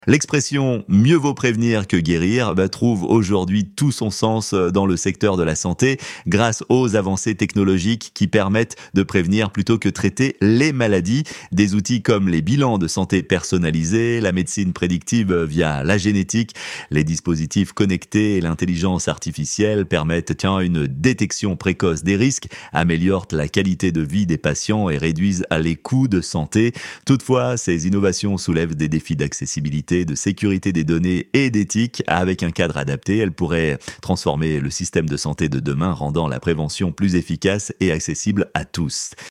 L'expression «mieux vaut prévenir que guérir» trouve aujourd'hui tout son sens dans le secteur de la santé grâce aux avancées technologiques qui permettent de prévenir plutôt que traiter les maladies. Des outils comme les bilans de santé personnalisés, la médecine prédictive via la génétique, les dispositifs connectés et l'intelligence artificielle permettent une détection précoce des risques, améliorent la qualité de vie des patients et réduisent les coûts de santé. Toutefois, ces innovations soulèvent des défis d'accessibilité, de sécurité des données et d'éthique. Avec un cadre adapté, elles pourraient transformer le système de santé de demain, rendant la prévention plus efficace et accessible à tous.